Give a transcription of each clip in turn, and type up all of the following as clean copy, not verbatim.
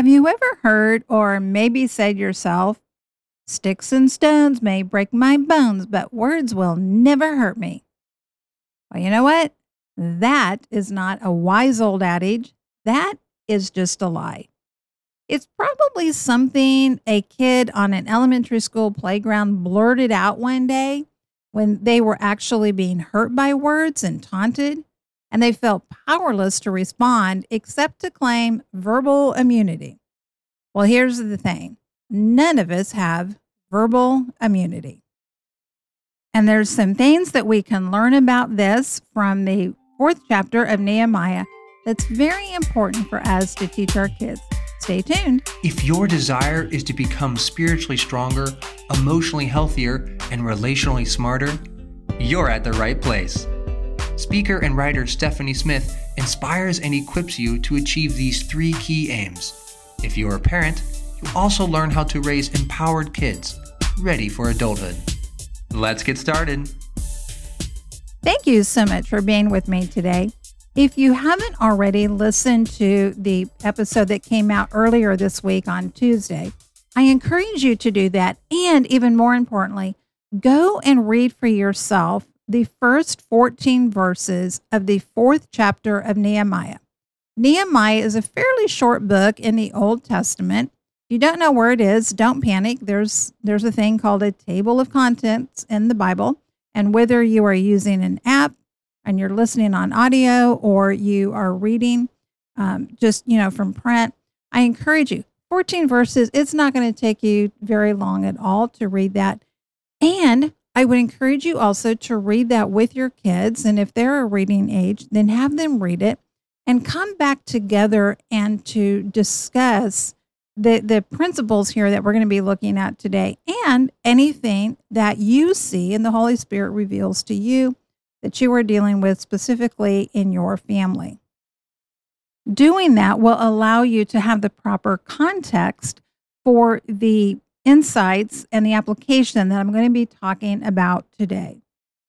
Have you ever heard or maybe said yourself, sticks and stones may break my bones, but words will never hurt me? Well, you know what? That is not a wise old adage. That is just a lie. It's probably something a kid on an elementary school playground blurted out one day when they were actually being hurt by words and taunted, and they felt powerless to respond except to claim verbal immunity. Well, here's the thing, none of us have verbal immunity. And there's some things that we can learn about this from the fourth chapter of Nehemiah that's very important for us to teach our kids. Stay tuned. If your desire is to become spiritually stronger, emotionally healthier, and relationally smarter, you're at the right place. Speaker and writer Stephanie Smith inspires and equips you to achieve these three key aims. If you're a parent, you also learn how to raise empowered kids, ready for adulthood. Let's get started. Thank you so much for being with me today. If you haven't already listened to the episode that came out earlier this week on Tuesday, I encourage you to do that. And even more importantly, go and read for yourself the first 14 verses of the fourth chapter of Nehemiah. Nehemiah is a fairly short book in the Old Testament. If you don't know where it is, don't panic. There's a thing called a table of contents in the Bible. And whether you are using an app and you're listening on audio or you are reading from print, I encourage you. 14 verses, it's not going to take you very long at all to read that. And I would encourage you also to read that with your kids. And if they're a reading age, then have them read it and come back together and to discuss the principles here that we're going to be looking at today and anything that you see and the Holy Spirit reveals to you that you are dealing with specifically in your family. Doing that will allow you to have the proper context for the insights and the application that I'm going to be talking about today.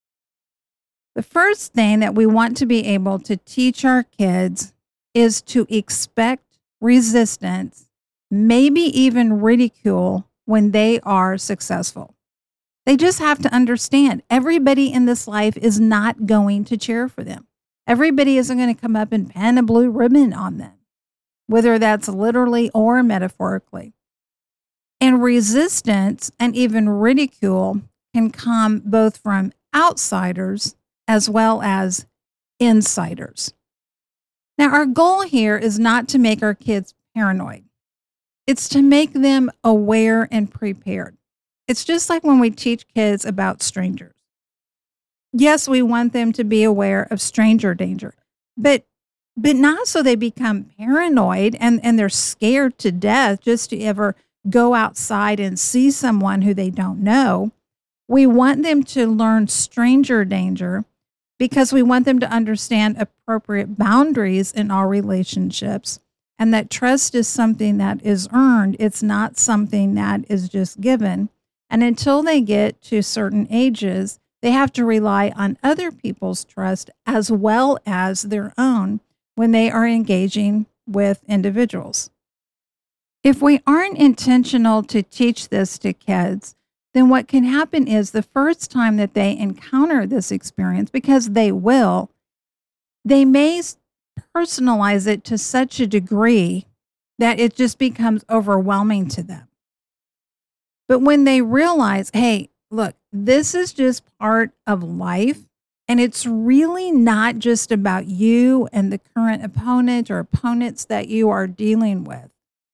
The first thing that we want to be able to teach our kids is to expect resistance, maybe even ridicule when they are successful. They just have to understand everybody in this life is not going to cheer for them. Everybody isn't going to come up and pin a blue ribbon on them, whether that's literally or metaphorically. And resistance and even ridicule can come both from outsiders as well as insiders. Now, our goal here is not to make our kids paranoid. It's to make them aware and prepared. It's just like when we teach kids about strangers. Yes, we want them to be aware of stranger danger, but not so they become paranoid and they're scared to death just to ever go outside and see someone who they don't know. We want them to learn stranger danger because we want them to understand appropriate boundaries in all relationships and that trust is something that is earned. It's not something that is just given. And until they get to certain ages, they have to rely on other people's trust as well as their own when they are engaging with individuals. If we aren't intentional to teach this to kids, then what can happen is the first time that they encounter this experience, because they will, they may personalize it to such a degree that it just becomes overwhelming to them. But when they realize, hey, look, this is just part of life, and it's really not just about you and the current opponent or opponents that you are dealing with.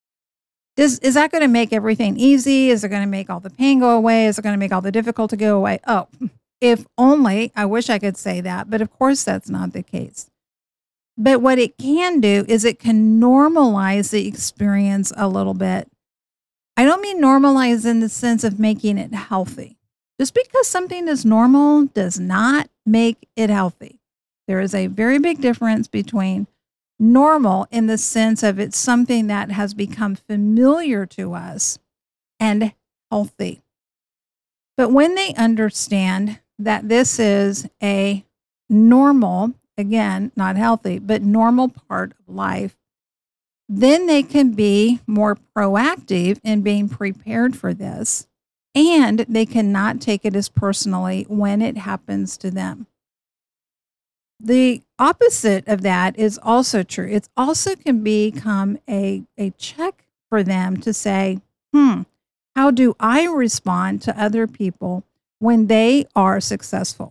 Is that going to make everything easy? Is it going to make all the pain go away? Is it going to make all the difficulty go away? Oh, if only. I wish I could say that, but of course that's not the case. But what it can do is it can normalize the experience a little bit. I don't mean normalize in the sense of making it healthy. Just because something is normal does not make it healthy. There is a very big difference between normal in the sense of it's something that has become familiar to us and healthy. But when they understand that this is a normal, again, not healthy, but normal part of life, then they can be more proactive in being prepared for this, and they cannot take it as personally when it happens to them. The opposite of that is also true. It also can become a check for them to say, how do I respond to other people when they are successful?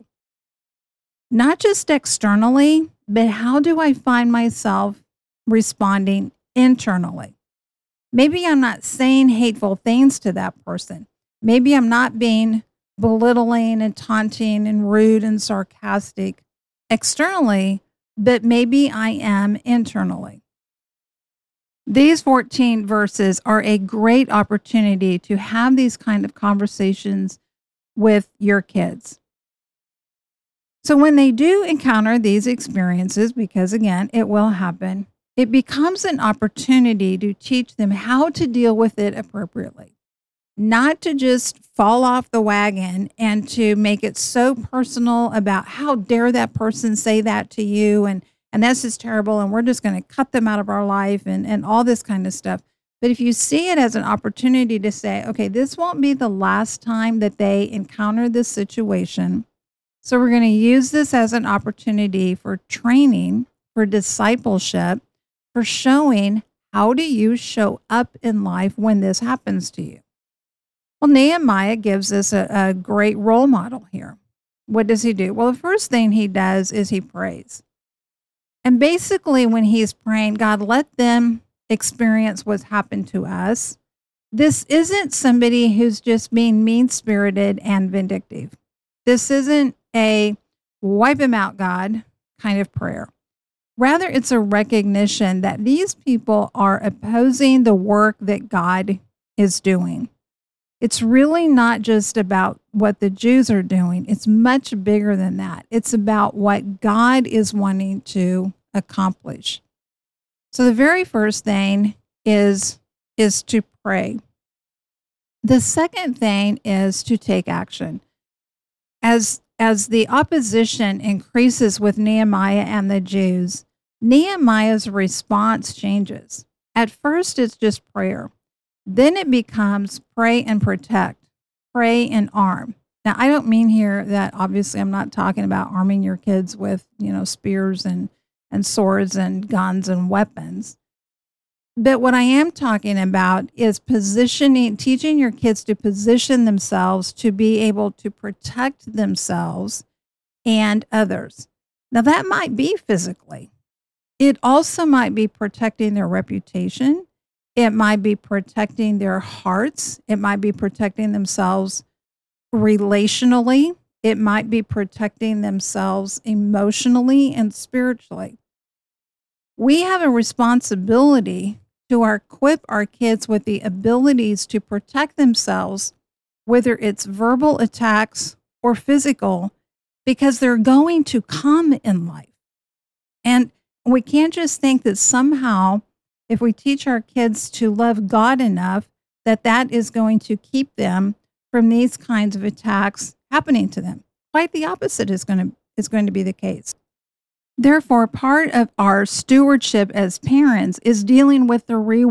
Not just externally, but how do I find myself responding internally? Maybe I'm not saying hateful things to that person. Maybe I'm not being belittling and taunting and rude and sarcastic externally, but maybe I am internally. These 14 verses are a great opportunity to have these kind of conversations with your kids. So when they do encounter these experiences, because again, it will happen, it becomes an opportunity to teach them how to deal with it appropriately. Not to just fall off the wagon and to make it so personal about how dare that person say that to you and that's just terrible and we're just going to cut them out of our life and all this kind of stuff. But if you see it as an opportunity to say, okay, this won't be the last time that they encounter this situation. So we're going to use this as an opportunity for training, for discipleship, for showing how do you show up in life when this happens to you. Well, Nehemiah gives us a great role model here. What does he do? Well, the first thing he does is he prays. And basically when he's praying, God, let them experience what's happened to us. This isn't somebody who's just being mean-spirited and vindictive. This isn't a wipe them out, God kind of prayer. Rather, it's a recognition that these people are opposing the work that God is doing. It's really not just about what the Jews are doing. It's much bigger than that. It's about what God is wanting to accomplish. So the very first thing is to pray. The second thing is to take action. As the opposition increases with Nehemiah and the Jews, Nehemiah's response changes. At first, it's just prayer. Then it becomes pray and protect, pray and arm. Now, I don't mean here that obviously I'm not talking about arming your kids with, spears and swords and guns and weapons. But what I am talking about is teaching your kids to position themselves to be able to protect themselves and others. Now, that might be physically. It also might be protecting their reputation. It might be protecting their hearts. It might be protecting themselves relationally. It might be protecting themselves emotionally and spiritually. We have a responsibility to equip our kids with the abilities to protect themselves, whether it's verbal attacks or physical, because they're going to come in life. And we can't just think that somehow, if we teach our kids to love God enough, that is going to keep them from these kinds of attacks happening to them. Quite the opposite is going to be the case. Therefore, part of our stewardship as parents is dealing with the real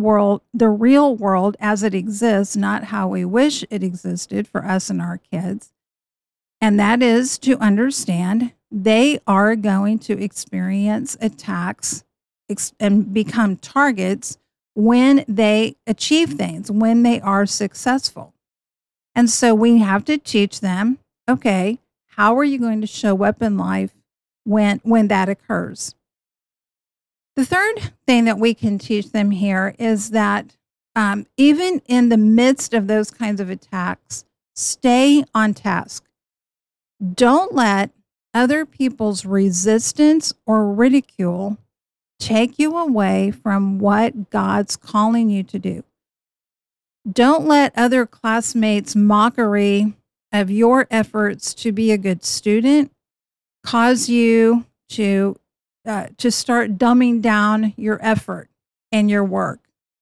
world as it exists, not how we wish it existed for us and our kids. And that is to understand they are going to experience attacks and become targets when they achieve things, when they are successful. And so we have to teach them, okay, how are you going to show up in life when that occurs? The third thing that we can teach them here is that even in the midst of those kinds of attacks, stay on task. Don't let other people's resistance or ridicule take you away from what God's calling you to do. Don't let other classmates' mockery of your efforts to be a good student cause you to start dumbing down your effort and your work.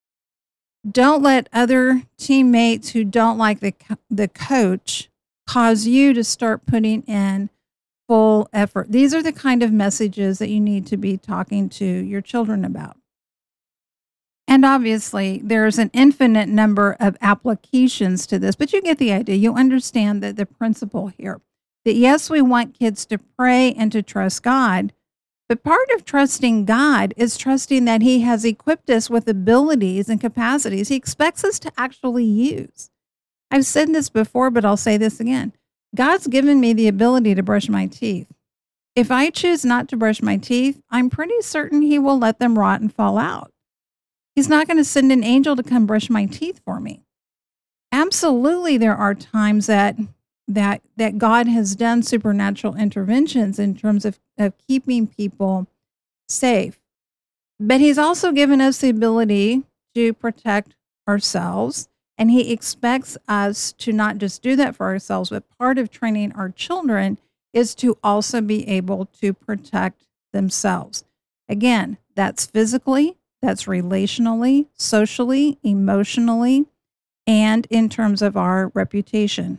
Don't let other teammates who don't like the coach cause you to start putting in full effort. These are the kind of messages that you need to be talking to your children about. And obviously, there's an infinite number of applications to this, but you get the idea. You understand that the principle here that yes, we want kids to pray and to trust God, but part of trusting God is trusting that He has equipped us with abilities and capacities He expects us to actually use. I've said this before, but I'll say this again. God's given me the ability to brush my teeth. If I choose not to brush my teeth, I'm pretty certain He will let them rot and fall out. He's not going to send an angel to come brush my teeth for me. Absolutely, there are times that God has done supernatural interventions in terms of keeping people safe. But He's also given us the ability to protect ourselves. And He expects us to not just do that for ourselves, but part of training our children is to also be able to protect themselves. Again, that's physically, that's relationally, socially, emotionally, and in terms of our reputation.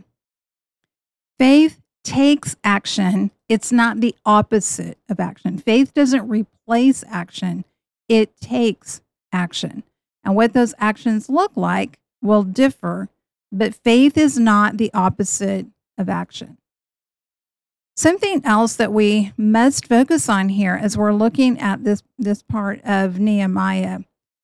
Faith takes action. It's not the opposite of action. Faith doesn't replace action. It takes action. And what those actions look like will differ, but faith is not the opposite of action. Something else that we must focus on here as we're looking at this part of Nehemiah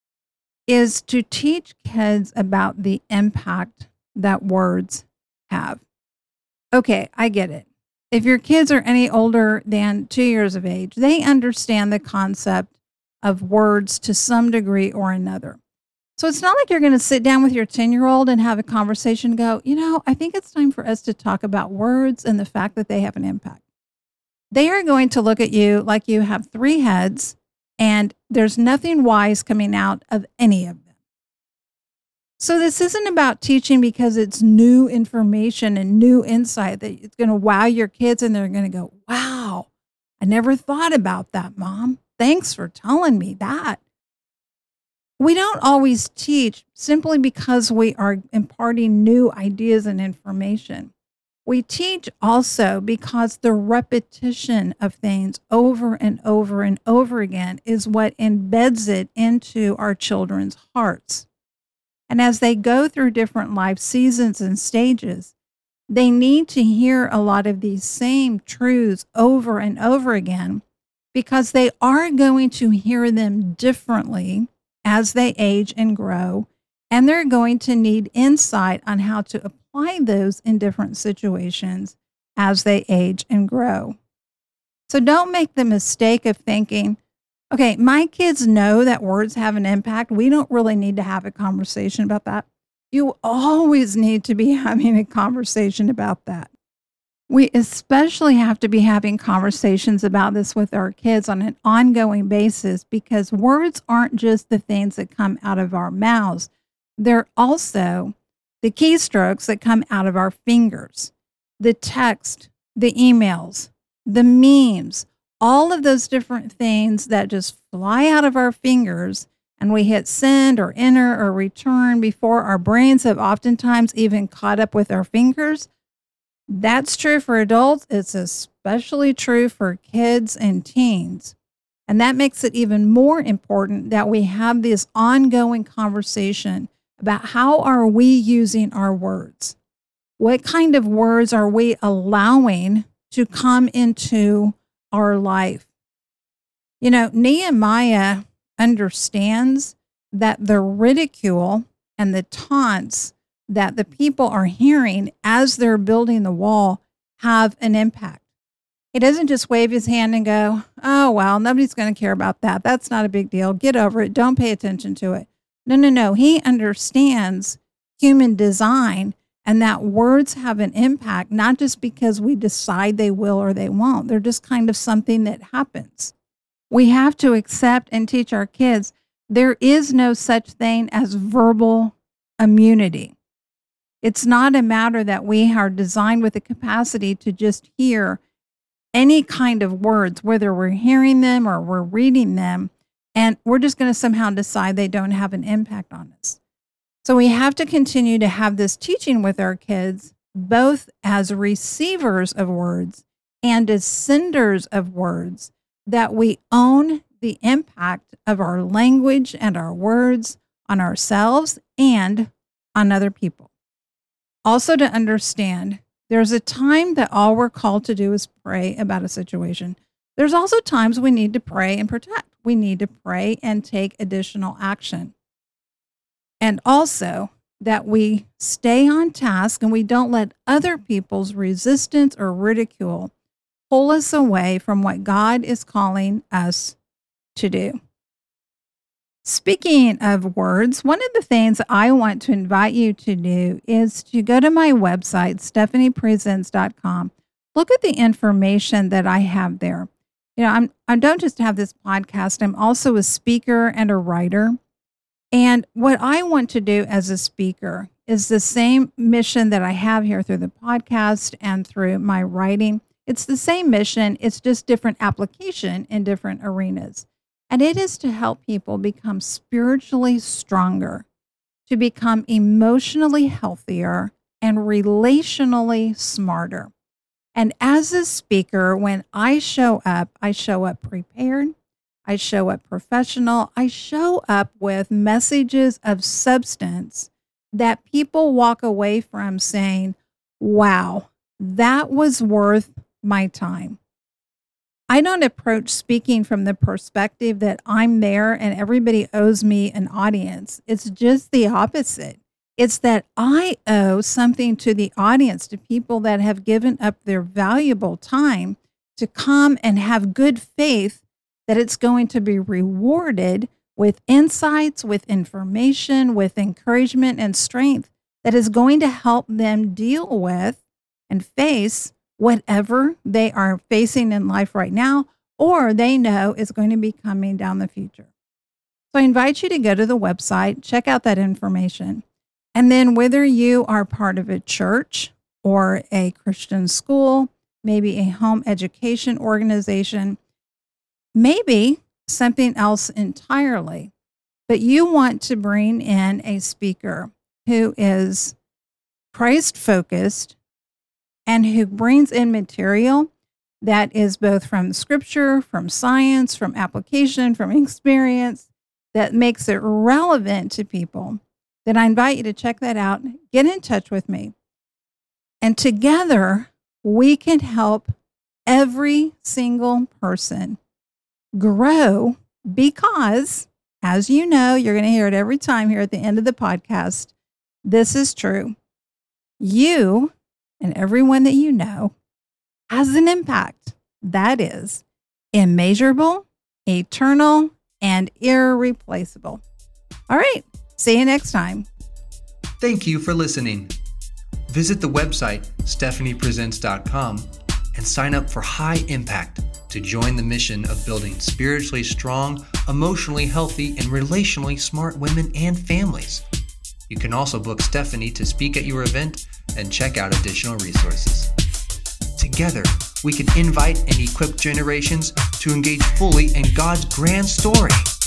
is to teach kids about the impact that words have. Okay, I get it. If your kids are any older than 2 years of age, they understand the concept of words to some degree or another. So it's not like you're going to sit down with your 10-year-old and have a conversation and go, I think it's time for us to talk about words and the fact that they have an impact. They are going to look at you like you have 3 heads and there's nothing wise coming out of any of them. So this isn't about teaching because it's new information and new insight that it's going to wow your kids and they're going to go, wow, I never thought about that, Mom. Thanks for telling me that. We don't always teach simply because we are imparting new ideas and information. We teach also because the repetition of things over and over and over again is what embeds it into our children's hearts. And as they go through different life seasons and stages, they need to hear a lot of these same truths over and over again because they are going to hear them differently as they age and grow, and they're going to need insight on how to apply those in different situations as they age and grow. So don't make the mistake of thinking, okay, my kids know that words have an impact. We don't really need to have a conversation about that. You always need to be having a conversation about that. We especially have to be having conversations about this with our kids on an ongoing basis because words aren't just the things that come out of our mouths. They're also the keystrokes that come out of our fingers, the text, the emails, the memes, all of those different things that just fly out of our fingers and we hit send or enter or return before our brains have oftentimes even caught up with our fingers. That's true for adults. It's especially true for kids and teens. And that makes it even more important that we have this ongoing conversation about how are we using our words? What kind of words are we allowing to come into our life? Nehemiah understands that the ridicule and the taunts that the people are hearing as they're building the wall have an impact. He doesn't just wave his hand and go, oh, well, nobody's going to care about that. That's not a big deal. Get over it. Don't pay attention to it. No. He understands human design and that words have an impact, not just because we decide they will or they won't. They're just kind of something that happens. We have to accept and teach our kids there is no such thing as verbal immunity. It's not a matter that we are designed with the capacity to just hear any kind of words, whether we're hearing them or we're reading them, and we're just going to somehow decide they don't have an impact on us. So we have to continue to have this teaching with our kids, both as receivers of words and as senders of words, that we own the impact of our language and our words on ourselves and on other people. Also, to understand, there's a time that all we're called to do is pray about a situation. There's also times we need to pray and protect. We need to pray and take additional action. And also that we stay on task and we don't let other people's resistance or ridicule pull us away from what God is calling us to do. Speaking of words, one of the things I want to invite you to do is to go to my website, stephaniepresents.com. Look at the information that I have there. You know, I don't just have this podcast. I'm also a speaker and a writer. And what I want to do as a speaker is the same mission that I have here through the podcast and through my writing. It's the same mission. It's just different application in different arenas. And it is to help people become spiritually stronger, to become emotionally healthier, and relationally smarter. And as a speaker, when I show up prepared, I show up professional, I show up with messages of substance that people walk away from saying, wow, that was worth my time. I don't approach speaking from the perspective that I'm there and everybody owes me an audience. It's just the opposite. It's that I owe something to the audience, to people that have given up their valuable time to come and have good faith that it's going to be rewarded with insights, with information, with encouragement and strength that is going to help them deal with and face whatever they are facing in life right now, or they know is going to be coming down the future. So I invite you to go to the website, check out that information. And then whether you are part of a church or a Christian school, maybe a home education organization, maybe something else entirely, but you want to bring in a speaker who is Christ-focused and who brings in material that is both from scripture, from science, from application, from experience, that makes it relevant to people, then I invite you to check that out. Get in touch with me. And together, we can help every single person grow because, as you know, you're going to hear it every time here at the end of the podcast, this is true. You and everyone that you know has an impact that is immeasurable, eternal, and irreplaceable. All right, see you next time. Thank you for listening. Visit the website, stephaniepresents.com, and sign up for High Impact to join the mission of building spiritually strong, emotionally healthy, and relationally smart women and families. You can also book Stephanie to speak at your event and check out additional resources. Together, we can invite and equip generations to engage fully in God's grand story.